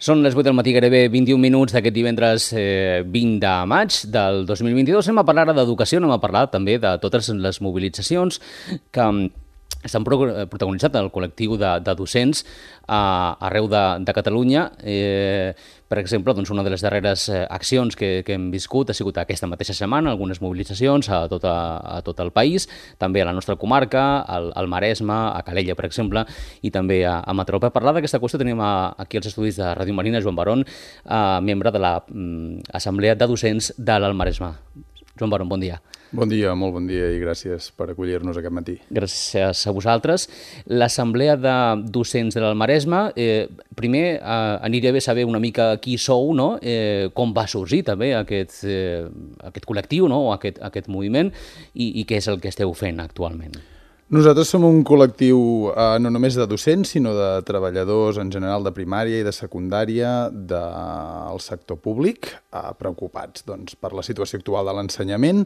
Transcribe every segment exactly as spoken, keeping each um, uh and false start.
Són les vuit del matí, gairebé vint-i-un minuts d'aquest divendres eh, vint de maig del dos mil vint-i-dos. Anem a parlar ara d'educació, anem a parlar també de totes les mobilitzacions que estan protagonitzat el col·lectiu de, de docents uh, arreu de, de Catalunya. Eh, per exemple, doncs una de les darreres accions que, que hem viscut ha sigut aquesta mateixa setmana, algunes mobilitzacions a tot, a, a tot el país, també a la nostra comarca, al, al Maresme, a Calella, per exemple, i també a, a Mataró. Per parlar d'aquesta qüestió tenim a, aquí als estudis de Ràdio Marina Joan Barón, uh, membre de l'Assemblea de Docents de l'Alt Maresme. Joan Barón, bon dia. Bon dia, molt bon dia i gràcies per acollir-nos aquest matí. Gràcies a vosaltres. L'Assemblea de Docents de l'Alt Maresme, eh, primer eh, aniria bé saber una mica qui sou, no? eh, com va sorgir també aquest, eh, aquest col·lectiu, no? o aquest, aquest moviment, i, i què és el que esteu fent actualment. Nosaltres som un col·lectiu eh, no només de docents, sinó de treballadors en general de primària i de secundària del sector públic, eh, preocupats doncs, per la situació actual de l'ensenyament.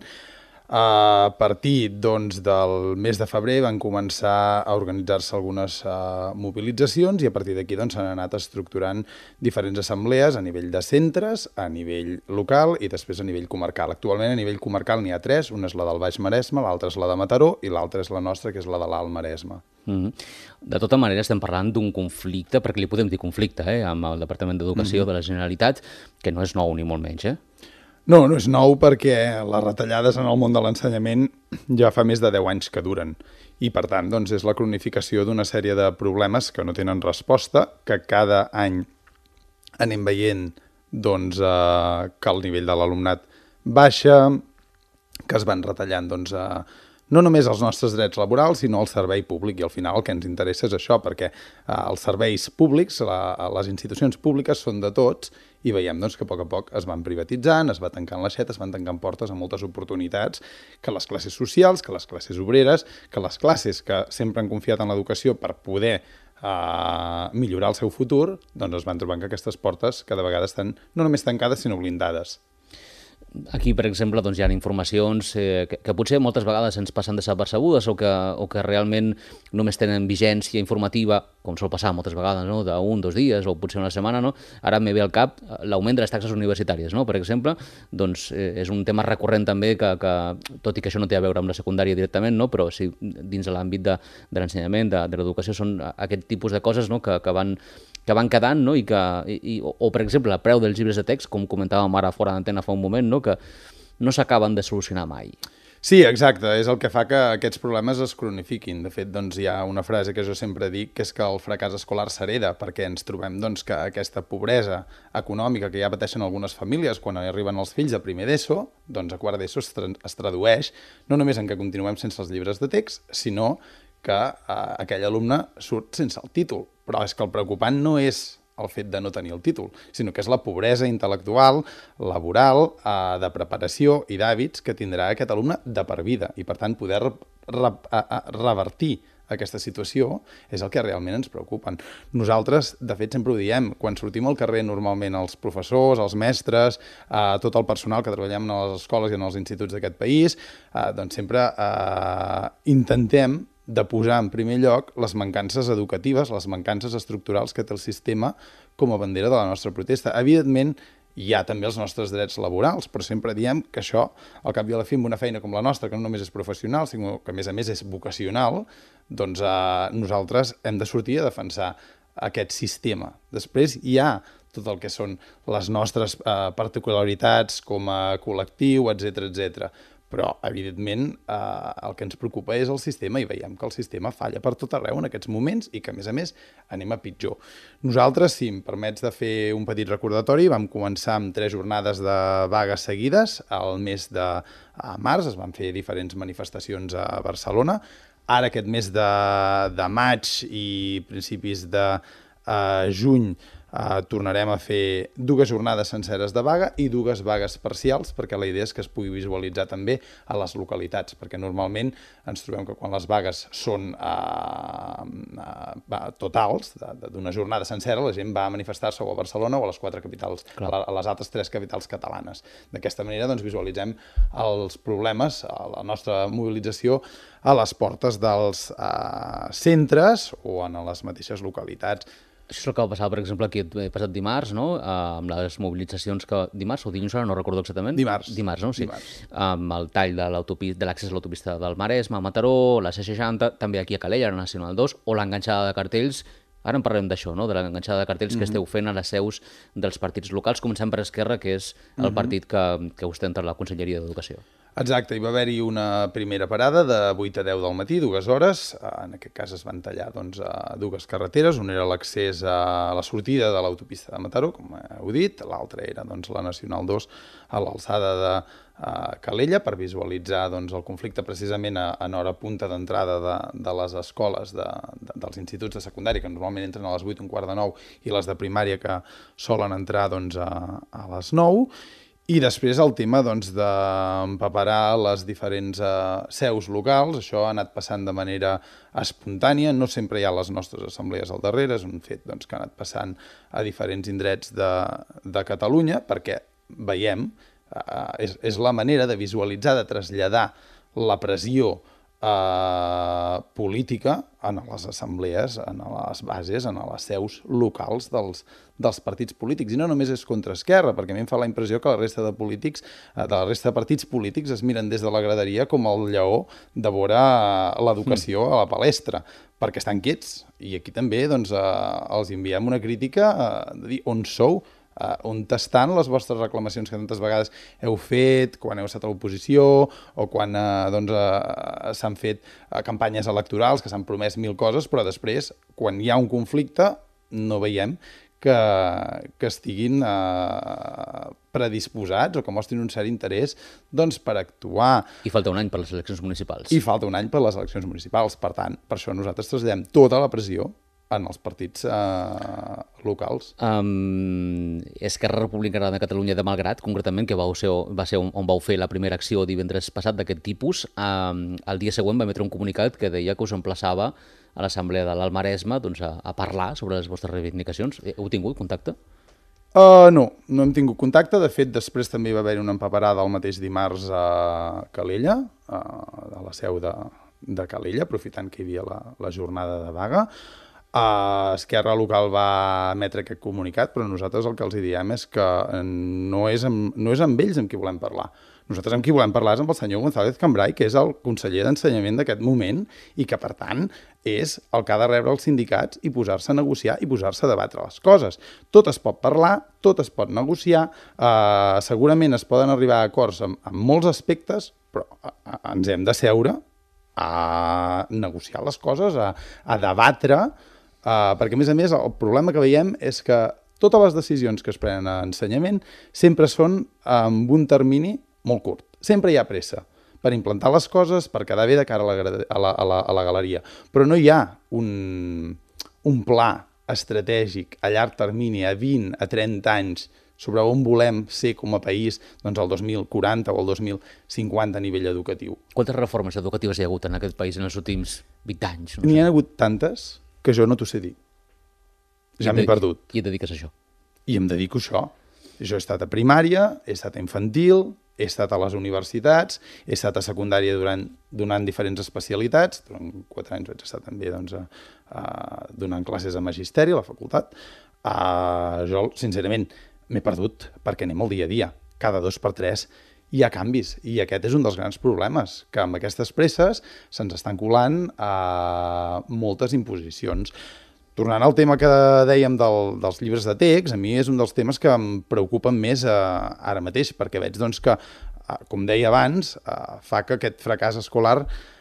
A partir doncs, del mes de febrer van començar a organitzar-se algunes uh, mobilitzacions i a partir d'aquí doncs, s'han anat estructurant diferents assemblees a nivell de centres, a nivell local i després a nivell comarcal. Actualment a nivell comarcal n'hi ha tres, una és la del Baix Maresme, l'altra és la de Mataró i l'altra és la nostra, que és la de l'Alt Maresme. Mm-hmm. De tota manera estem parlant d'un conflicte, perquè li podem dir conflicte, eh, amb el Departament d'Educació mm-hmm. de la Generalitat, que no és nou ni molt menys, eh? No, no és nou perquè les retallades en el món de l'ensenyament ja fa més de deu anys que duren i, per tant, doncs, és la cronificació d'una sèrie de problemes que no tenen resposta, que cada any anem veient doncs, eh, que el nivell de l'alumnat baixa, que es van retallant doncs, eh, no només els nostres drets laborals, sinó el servei públic, i al final el que ens interessa és això, perquè eh, els serveis públics, la, les institucions públiques són de tots, i veiem doncs, que a poc a poc es van privatitzant, es va tancant l'aixeta, es van tancant portes a moltes oportunitats que les classes socials, que les classes obreres, que les classes que sempre han confiat en l'educació per poder eh, millorar el seu futur, doncs es van trobant que aquestes portes cada vegada estan no només tancades, sinó blindades. Aquí, per exemple, doncs, hi ha informacions eh, que, que potser moltes vegades ens passen desapercebudes o que, o que realment només tenen vigència informativa, com sol passar moltes vegades, no? d'un, dos dies o potser una setmana. No? Ara me ve al cap l'augment de les taxes universitàries, no? per exemple. Doncs eh, és un tema recurrent també que, que, tot i que això no té a veure amb la secundària directament, no? però sí dins de l'àmbit de, de l'ensenyament, de, de l'educació, són aquest tipus de coses, no? que, que van que van quedant, no? I que, i, o, o, per exemple, el preu dels llibres de text, com comentàvem ara fora d'antena fa un moment, no? que no s'acaben de solucionar mai. Sí, exacte, és el que fa que aquests problemes es cronifiquin. De fet, doncs, hi ha una frase que jo sempre dic, que és que el fracàs escolar s'hereda, perquè ens trobem doncs, que aquesta pobresa econòmica que ja pateixen algunes famílies quan arriben els fills a primer d'ESO, doncs a quart d'ESO es, tra es tradueix no només en que continuem sense els llibres de text, sinó que eh, aquell alumne surt sense el títol. Però és que el preocupant no és el fet de no tenir el títol, sinó que és la pobresa intel·lectual, laboral, eh, de preparació i d'hàbits que tindrà aquest alumne de per vida. I, per tant, poder re re re revertir aquesta situació és el que realment ens preocupa. Nosaltres, de fet, sempre ho diem, quan sortim al carrer normalment els professors, els mestres, eh, tot el personal que treballem a les escoles i en els instituts d'aquest país, eh, doncs sempre eh, intentem de posar en primer lloc les mancances educatives, les mancances estructurals que té el sistema com a bandera de la nostra protesta. Evidentment, hi ha també els nostres drets laborals, però sempre diem que això, al cap i a la fi, amb una feina com la nostra, que no només és professional, sinó que a més a més és vocacional, doncs eh, nosaltres hem de sortir a defensar aquest sistema. Després hi ha tot el que són les nostres eh, particularitats com a col·lectiu, etcètera, etcètera. Però, evidentment, eh, el que ens preocupa és el sistema i veiem que el sistema falla per tot arreu en aquests moments i que, a més a més, anem a pitjor. Nosaltres, si em permets de fer un petit recordatori, vam començar amb tres jornades de vagues seguides. Al mes de març es van fer diferents manifestacions a Barcelona. Ara, aquest mes de, de maig i principis de eh, juny, Uh, tornarem a fer dues jornades senceres de vaga i dues vagues parcials, perquè la idea és que es pugui visualitzar també a les localitats, perquè normalment ens trobem que quan les vagues són uh, uh, totals, d'una jornada sencera, la gent va a manifestar-se o a Barcelona o a les quatre capitals, a, la, a les altres tres capitals catalanes. D'aquesta manera doncs, visualitzem els problemes, la nostra mobilització a les portes dels uh, centres o en les mateixes localitats. Això és el que va passar, per exemple, aquí el passat dimarts, no? Uh, amb les mobilitzacions que... Dimarts o dilluns, ara no recordo exactament. Dimarts. Dimarts, no? Sí. Dimarts. Amb el tall de l'autopista, de l'accés a l'autopista del Maresme, a Mataró, la C seixanta, també aquí a Calella, a la Nacional dos, o l'enganxada de cartells. Ara en parlem d'això, no? De l'enganxada de cartells mm-hmm. que esteu fent a les seus dels partits locals. Comencem per Esquerra, que és el mm-hmm. partit que, que ostenta la Conselleria d'Educació. Exacte, hi va haver-hi una primera parada de vuit a deu del matí, dues hores. En aquest cas es van tallar doncs, dues carreteres. Una era l'accés a la sortida de l'autopista de Mataró, com heu dit. L'altra era doncs, la Nacional dos a l'alçada de uh, Calella, per visualitzar doncs, el conflicte precisament a, en hora punta d'entrada de, de les escoles, de, de, dels instituts de secundària, que normalment entren a les vuit, un quart de nou, i les de primària, que solen entrar doncs, a, a les nou. I després el tema doncs, d'empaperar les diferents uh, seus locals. Això ha anat passant de manera espontània, no sempre hi ha les nostres assemblees al darrere, és un fet doncs, que ha anat passant a diferents indrets de, de Catalunya, perquè veiem, uh, és, és la manera de visualitzar, de traslladar la pressió Uh, política en les assemblees, en les bases, en les seus locals dels, dels partits polítics. I no només és contra Esquerra, perquè a mi em fa la impressió que la resta de polítics, de la resta de partits polítics es miren des de la graderia com el lleó de veure l'educació a la palestra, perquè estan quiets. I aquí també doncs, uh, els enviem una crítica uh, de dir on sou, Uh, on estan les vostres reclamacions que tantes vegades heu fet quan heu estat a l'oposició o quan uh, doncs, uh, s'han fet uh, campanyes electorals que s'han promès mil coses, però després, quan hi ha un conflicte, no veiem que, que estiguin uh, predisposats o que mostrin un cert interès doncs, per actuar. I falta un any per les eleccions municipals. I falta un any per les eleccions municipals. Per tant, per això nosaltres traslladem tota la pressió en els partits eh, locals. Um, Esquerra Republicana de Catalunya de Malgrat, concretament, que vau ser, va ser on, on vau fer la primera acció divendres passat d'aquest tipus, um, el dia següent va emetre un comunicat que deia que us emplaçava a l'Assemblea de l'Alt Maresme doncs, a, a parlar sobre les vostres reivindicacions. Heu tingut contacte? Uh, no, no hem tingut contacte. De fet, després també hi va haver una empaperada el mateix dimarts a Calella, uh, a la seu de, de Calella, aprofitant que hi havia la, la jornada de vaga. Uh, Esquerra local va emetre aquest comunicat, però nosaltres el que els diem és que no és, amb, no és amb ells amb qui volem parlar. Nosaltres amb qui volem parlar és amb el senyor González Cambray, que és el conseller d'Ensenyament d'aquest moment i que, per tant, és el que ha de rebre els sindicats i posar-se a negociar i posar-se a debatre les coses. Tot es pot parlar, tot es pot negociar, uh, segurament es poden arribar a acords amb, amb molts aspectes, però uh, ens hem de seure a negociar les coses, a, a debatre. Uh, perquè, a més a més, el problema que veiem és que totes les decisions que es prenen a ensenyament sempre són amb un termini molt curt. Sempre hi ha pressa per implantar les coses, per quedar bé de cara a la, a la, a la, a la galeria. Però no hi ha un, un pla estratègic a llarg termini, a vint, a trenta anys, sobre on volem ser com a país doncs, el dos mil quaranta o el dos mil cinquanta a nivell educatiu. Quantes reformes educatives hi ha hagut en aquest país en els últims vint anys? N'hi ha hagut tantes que jo no t'ho sé dir. Ja m'he perdut. I et dediques a això? I em dedico a això. Jo he estat a primària, he estat a infantil, he estat a les universitats, he estat a secundària durant, donant diferents especialitats, durant quatre anys vaig estar també doncs, a, a, donant classes a magisteri, a la facultat. Uh, jo, sincerament, m'he perdut perquè anem al dia a dia. Cada dos per tres hi ha canvis, i aquest és un dels grans problemes, que amb aquestes presses se'ns estan colant a moltes imposicions. Tornant al tema que dèiem del, dels llibres de text, a mi és un dels temes que em preocupen més eh, ara mateix, perquè veig doncs, que, eh, com deia abans, eh, fa que aquest fracàs escolar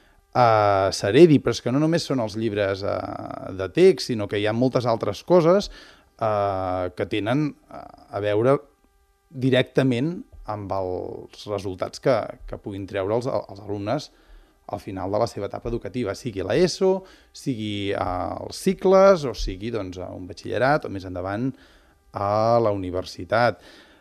eh, s'heredi, però és que no només són els llibres eh, de text, sinó que hi ha moltes altres coses eh, que tenen a veure directament amb els resultats que, que puguin treure els, els alumnes al final de la seva etapa educativa, sigui a l'ESO, sigui als cicles, o sigui doncs, a un batxillerat, o més endavant a la universitat.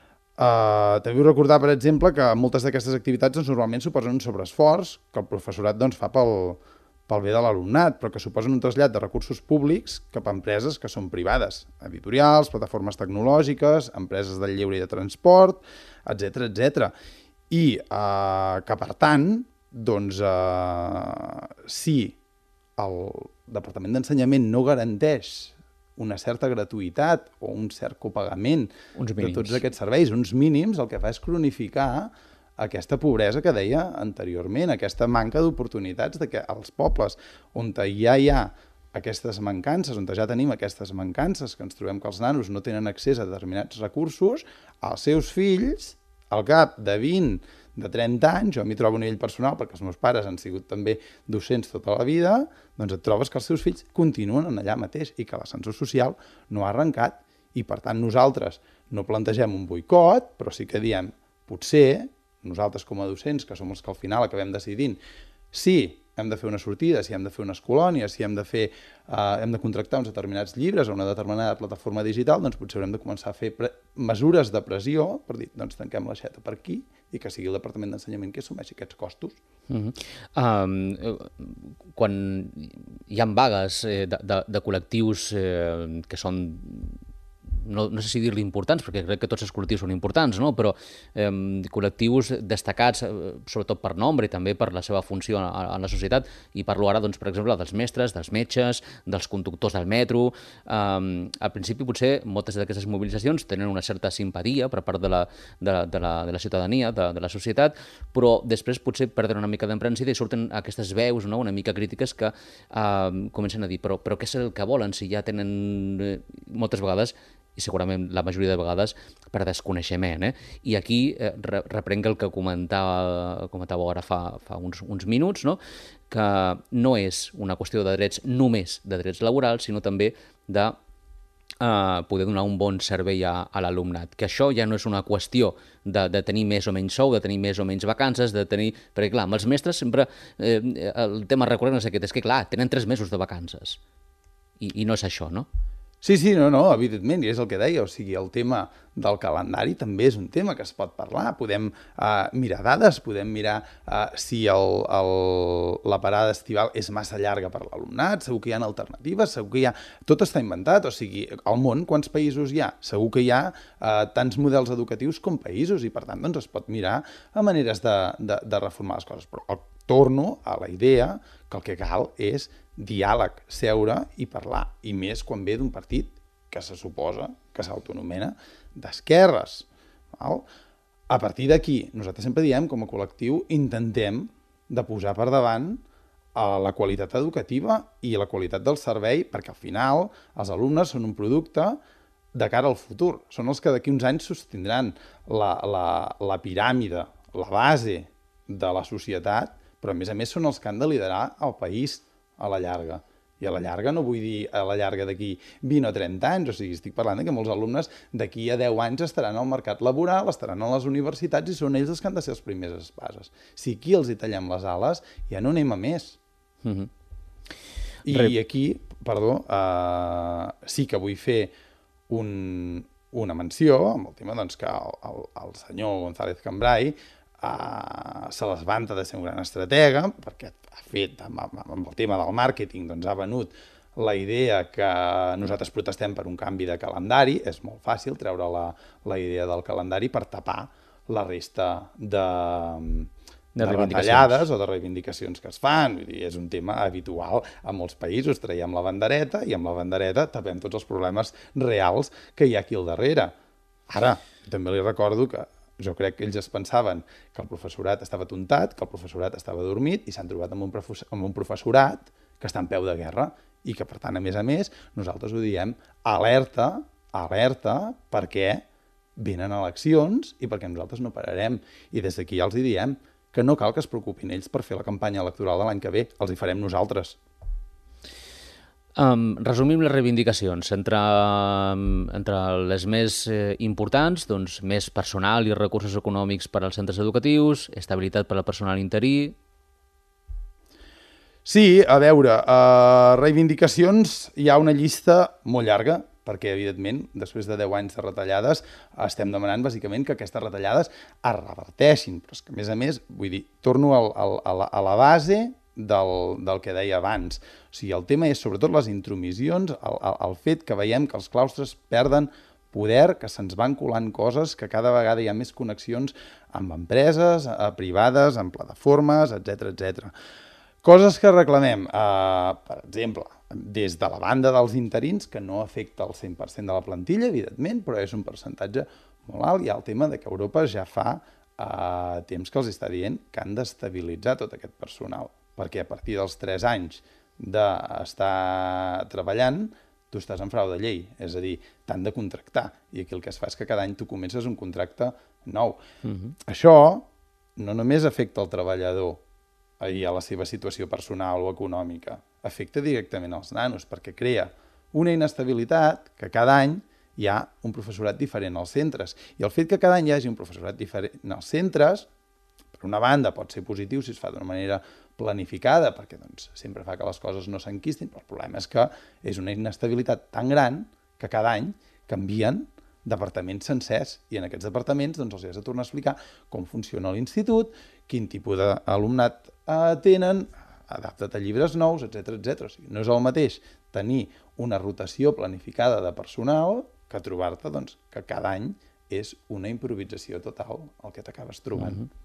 Uh, també vull recordar, per exemple, que moltes d'aquestes activitats doncs, normalment suposen un sobreesforç que el professorat doncs, fa pel, pel bé de l'alumnat, però que suposen un trasllat de recursos públics cap a empreses que són privades, editorials, plataformes tecnològiques, empreses del lleure i de transport, etcètera, etcètera. I eh, que, per tant, doncs, eh, si el Departament d'Ensenyament no garanteix una certa gratuïtat o un cert copagament de tots aquests serveis, uns mínims, el que fa és cronificar aquesta pobresa que deia anteriorment, aquesta manca d'oportunitats de que els pobles on ja hi ha aquestes mancances, on ja tenim aquestes mancances, que ens trobem que els nanos no tenen accés a determinats recursos, els seus fills, al cap de vint, de trenta anys, jo m'hi trobo a nivell personal, perquè els meus pares han sigut també docents tota la vida, doncs et trobes que els seus fills continuen allà mateix i que l'ascensor social no ha arrencat. I, per tant, nosaltres no plantegem un boicot, però sí que diem, potser, nosaltres com a docents, que som els que al final acabem decidint si hem de fer una sortida, si hem de fer unes colònies, si hem de fer, uh, hem de contractar uns determinats llibres o una determinada plataforma digital, doncs potser haurem de començar a fer mesures de pressió per dir, doncs tanquem l'aixeta per aquí i que sigui el Departament d'Ensenyament que assumeixi aquests costos. Uh-huh. um, quan hi ha vagues eh, de, de, de col·lectius eh, que són no, no sé si dir-li importants, perquè crec que tots els col·lectius són importants, no? Però eh, col·lectius destacats, eh, sobretot per nombre i també per la seva funció en, en la societat, i parlo ara, doncs, per exemple, dels mestres, dels metges, dels conductors del metro. Eh, al principi, potser, moltes d'aquestes mobilitzacions tenen una certa simpatia per part de la, de, de la, de la ciutadania, de, de la societat, però després potser perden una mica d'emprencida i surten aquestes veus, no?, una mica crítiques que eh, comencen a dir, però, però què és el que volen si ja tenen eh, moltes vegades, i segurament la majoria de vegades per desconeixement. Eh? I aquí eh, reprenc el que comentava, comentava ara fa, fa uns, uns minuts, no? Que no és una qüestió de drets només de drets laborals, sinó també de eh, poder donar un bon servei a, a l'alumnat. Que això ja no és una qüestió de, de tenir més o menys sou, de tenir més o menys vacances, de tenir... Perquè, clar, amb els mestres sempre eh, el tema recurrent és aquest, és que, clar, tenen tres mesos de vacances. I, i no és això, no? Sí, sí, no, no, evidentment, i és el que deia, o sigui, el tema del calendari també és un tema que es pot parlar, podem uh, mirar dades, podem mirar uh, si el, el, la parada estival és massa llarga per l'alumnat, segur que hi ha alternatives, segur que hi ha... Tot està inventat, o sigui, al món quants països hi ha? Segur que hi ha uh, tants models educatius com països i, per tant, doncs es pot mirar a maneres de, de, de reformar les coses, però torno a la idea que el que cal és diàleg, seure i parlar, i més quan ve d'un partit que se suposa que s'autonomena d'esquerres. A partir d'aquí, nosaltres sempre diem, com a col·lectiu, intentem de posar per davant la qualitat educativa i la qualitat del servei, perquè al final els alumnes són un producte de cara al futur. Són els que d'aquí uns anys sostindran la, la, la piràmide, la base de la societat, però a més a més són els que han de liderar el país a la llarga. I a la llarga no vull dir a la llarga d'aquí vint o trenta anys, o sigui, estic parlant que molts alumnes d'aquí a deu anys estaran al mercat laboral, estaran a les universitats i són ells els que han de ser els primers espases. Si aquí els hi tallem les ales, ja no anem a més. Mm-hmm. I Re... aquí, perdó, uh, sí que vull fer un, una menció amb el tema doncs, que el, el, el senyor González Cambray Uh, se les vanta de ser un gran estratega, perquè ha fet, amb, amb el tema del màrqueting, doncs ha venut la idea que nosaltres protestem per un canvi de calendari. És molt fàcil treure la, la idea del calendari per tapar la resta de, de, de retallades o de reivindicacions que es fan. Vull dir, és un tema habitual a molts països. Traiem la bandereta i amb la bandereta tapem tots els problemes reals que hi ha aquí al darrere. Ara, també li recordo que jo crec que ells es pensaven que el professorat estava tontat, que el professorat estava dormit i s'han trobat amb un, amb un professorat que està en peu de guerra i que, per tant, a més a més, nosaltres ho diem alerta, alerta, perquè venen eleccions i perquè nosaltres no pararem. I des d'aquí ja els diem que no cal que es preocupin ells per fer la campanya electoral de l'any que ve, els hi farem nosaltres. Um, resumim les reivindicacions. Entre, um, entre les més eh, importants, doncs, més personal i recursos econòmics per als centres educatius, estabilitat per al personal interí... Sí, a veure, uh, reivindicacions hi ha una llista molt llarga, perquè, evidentment, després de deu anys de retallades, estem demanant, bàsicament, que aquestes retallades es reverteixin. Però és que, a més a més, vull dir, torno al, al, a, la, a la base del, del que deia abans. O sigui, el tema és, sobretot, les intromissions, el, el, el fet que veiem que els claustres perden poder, que se'ns van colant coses, que cada vegada hi ha més connexions amb empreses, a privades, amb plataformes, etcètera, etcètera. Coses que reclamem, uh, per exemple, des de la banda dels interins, que no afecta el cent per cent de la plantilla, evidentment, però és un percentatge molt alt. Hi ha el tema de que Europa ja fa uh, temps que els està dient que han d'estabilitzar tot aquest personal, perquè a partir dels tres anys d'estar treballant, tu estàs en frau de llei, és a dir, t'han de contractar, i aquí el que es fa és que cada any tu comences un contracte nou. Uh-huh. Això no només afecta el treballador i a la seva situació personal o econòmica, afecta directament als nanos, perquè crea una inestabilitat que cada any hi ha un professorat diferent als centres. I el fet que cada any hi hagi un professorat diferent als centres, per una banda pot ser positiu si es fa d'una manera planificada, perquè doncs, sempre fa que les coses no s'enquistin, però el problema és que és una inestabilitat tan gran que cada any canvien departaments sencers, i en aquests departaments doncs, els has de tornar a explicar com funciona l'institut, quin tipus d'alumnat eh, tenen, adapta't a llibres nous, etcètera etcètera. O sigui, no és el mateix tenir una rotació planificada de personal que trobar-te doncs, que cada any és una improvisació total el que t'acabes trobant. Mm-hmm.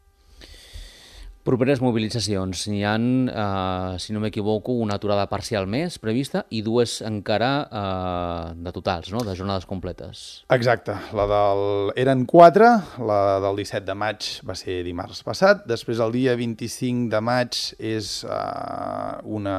Properes mobilitzacions. N'hi ha, eh, si no m'equivoco, una aturada parcial més prevista i dues encara eh, de totals, no? De jornades completes. Exacte. La del... Eren quatre, la del disset de maig va ser dimarts passat, després el dia vint-i-cinc de maig és eh, una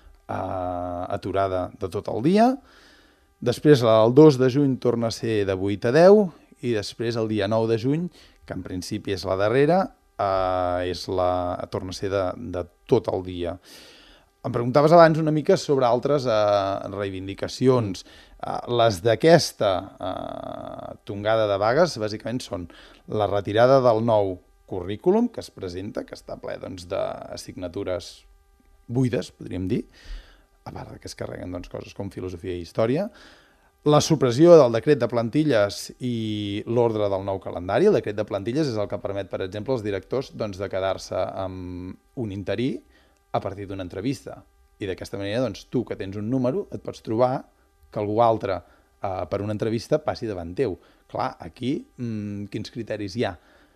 eh, aturada de tot el dia, després el dos de juny torna a ser de vuit a deu i després el dia nou de juny, que en principi és la darrera, Uh, és la, torna a ser de, de tot el dia. Em preguntaves abans una mica sobre altres uh, reivindicacions. Uh, les d'aquesta uh, tongada de vagues, bàsicament, són la retirada del nou currículum que es presenta, que està ple doncs, d'assignatures buides, podríem dir, a part que es carreguen doncs, coses com filosofia i història, la supressió del decret de plantilles i l'ordre del nou calendari. El decret de plantilles és el que permet, per exemple, als directors doncs, de quedar-se amb un interí a partir d'una entrevista. I d'aquesta manera, doncs, tu, que tens un número, et pots trobar que algú altre eh, per una entrevista passi davant teu. Clar, aquí, mmm, quins criteris hi ha?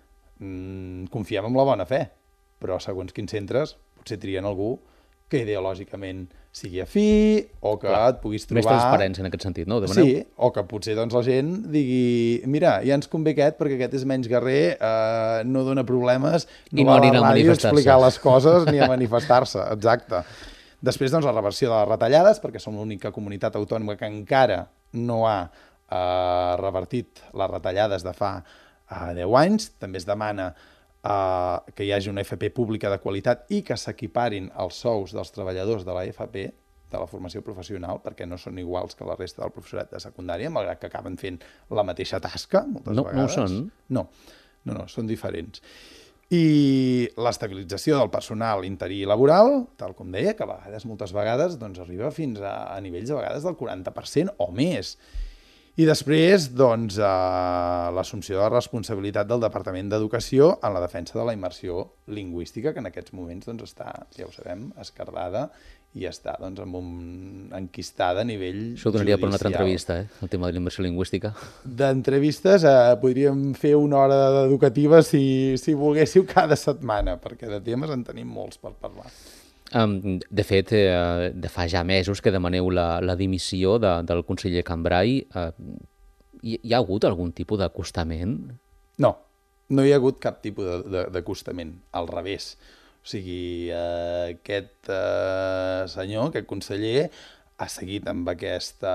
Mm, confiem en la bona fe, però segons quins centres potser trien algú que ideològicament sigui afí, o que Clar, et puguis trobar... Més transparència en aquest sentit, no? Sí, o que potser doncs, la gent digui mira, ja ens convé aquest perquè aquest és menys guerrer, eh, no dona problemes, no va a la ràdio a explicar les coses ni a manifestar-se, exacte. Després, doncs, la reversió de les retallades, perquè som l'única comunitat autònoma que encara no ha eh, revertit les retallades de fa eh, deu anys. També es demana Uh, que hi hagi una F P pública de qualitat i que s'equiparin els sous dels treballadors de la F P, de la formació professional, perquè no són iguals que la resta del professorat de secundària, malgrat que acaben fent la mateixa tasca, moltes no, vegades. No ho són? No, no, no, són diferents. I l'estabilització del personal interí i laboral, tal com deia, que a vegades, moltes vegades, doncs arriba fins a, a nivells a vegades del quaranta per cent o més. I després, doncs, eh, l'assumpció de la responsabilitat del Departament d'Educació en la defensa de la immersió lingüística, que en aquests moments doncs, està, ja ho sabem, esquerdada i està doncs, amb un enquistada a nivell judicial. Això donaria per una altra entrevista, eh? El tema de la immersió lingüística. D'entrevistes eh, podríem fer una hora educativa si, si volguéssiu cada setmana, perquè de temes en tenim molts per parlar. Um, de fet, eh, de fa ja mesos que demaneu la, la dimissió de, del conseller Cambray. Uh, hi, hi ha hagut algun tipus d'acostament? No, no hi ha hagut cap tipus d'acostament, al revés. O sigui, eh, aquest eh, senyor, aquest conseller, ha seguit amb aquesta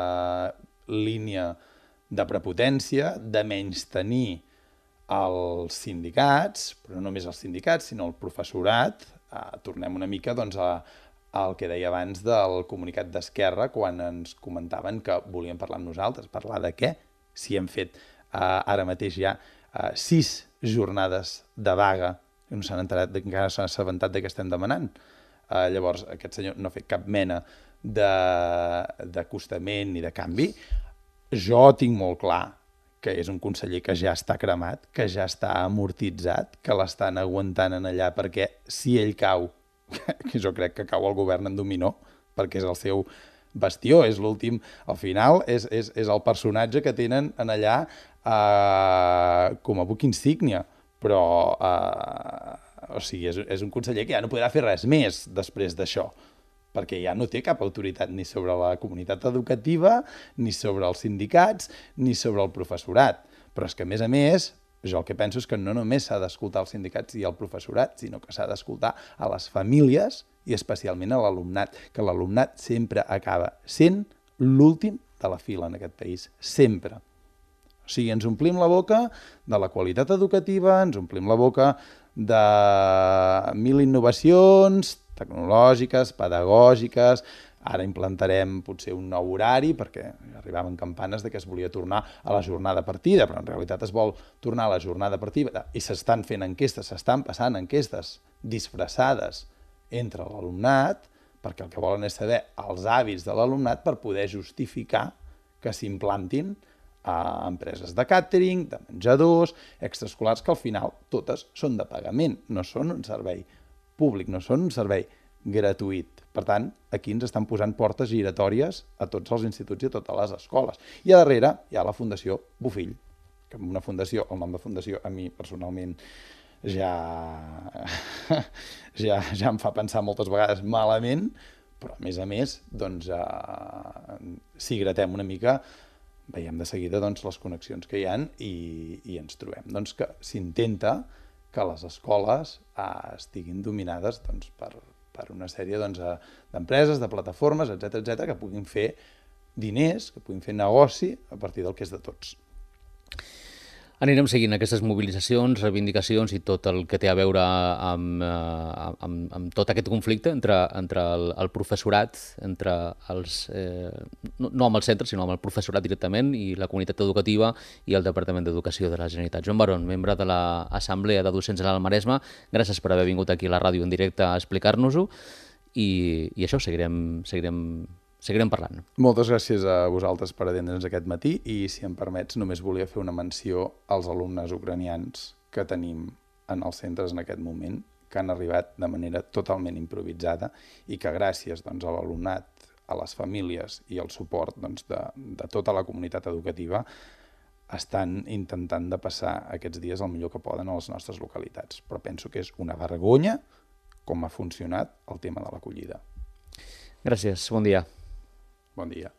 línia de prepotència, de menystenir els sindicats, però no només els sindicats, sinó el professorat. Uh, tornem una mica doncs, a, al que deia abans del comunicat d'Esquerra quan ens comentaven que volien parlar amb nosaltres. Parlar de què? Si hem fet uh, ara mateix ja uh, sis jornades de vaga i no s'han enterat, encara s'han assabentat de què estem demanant. Uh, llavors, aquest senyor no ha fet cap mena d'acostament ni de canvi. Jo tinc molt clar que és un conseller que ja està cremat, que ja està amortitzat, que l'estan aguantant en allà perquè si ell cau, que jo crec que cau el govern en dominó, perquè és el seu bastió, és l'últim, al final és, és, és el personatge que tenen en allà eh, com a buc insígnia, però eh, o sigui, és, és un conseller que ja no podrà fer res més després d'això, perquè ja no té cap autoritat ni sobre la comunitat educativa, ni sobre els sindicats, ni sobre el professorat. Però és que, a més a més, jo el que penso és que no només s'ha d'escoltar els sindicats i el professorat, sinó que s'ha d'escoltar a les famílies i especialment a l'alumnat, que l'alumnat sempre acaba sent l'últim de la fila en aquest país, sempre. O sigui, ens omplim la boca de la qualitat educativa, ens omplim la boca de mil innovacions tecnològiques, pedagògiques. Ara implantarem potser un nou horari, perquè arribaven campanes de que es volia tornar a la jornada partida, però en realitat es vol tornar a la jornada partida, i s'estan fent enquestes, s'estan passant enquestes disfressades entre l'alumnat, perquè el que volen és saber els hàbits de l'alumnat per poder justificar que s'implantin a empreses de càtering, de menjadors, extraescolars, que al final totes són de pagament, no són un servei públic, no són un servei gratuït. Per tant, aquí ens estan posant portes giratòries a tots els instituts i a totes les escoles. I a darrere hi ha la Fundació Bofill, que amb una fundació, el nom de fundació a mi personalment ja, ja, ja em fa pensar moltes vegades malament, però a més a més, doncs, eh, si gratem una mica, veiem de seguida doncs, les connexions que hi ha i, i ens trobem doncs, que s'intenta que les escoles eh, estiguin dominades doncs, per, per una sèrie doncs, d'empreses, de plataformes, etcètera, etcètera, que puguin fer diners, que puguin fer negoci a partir del que és de tots. Anirem seguint aquestes mobilitzacions, reivindicacions i tot el que té a veure amb, amb, amb tot aquest conflicte entre, entre el, el professorat, entre els, eh, no, no amb el centre, sinó amb el professorat directament i la comunitat educativa i el Departament d'Educació de la Generalitat. Joan Barón, membre de l'Assemblea de Docents de l'Alt Maresme, gràcies per haver vingut aquí a la ràdio en directe a explicar-nos-ho i, i això, seguirem, seguirem Seguirem parlant. Moltes gràcies a vosaltres per atendre'ns aquest matí i, si em permets, només volia fer una menció als alumnes ucranians que tenim en els centres en aquest moment, que han arribat de manera totalment improvisada i que gràcies doncs, a l'alumnat, a les famílies i al suport doncs, de, de tota la comunitat educativa estan intentant de passar aquests dies el millor que poden a les nostres localitats. Però penso que és una vergonya com ha funcionat el tema de l'acollida. Gràcies, bon dia. Bon dia.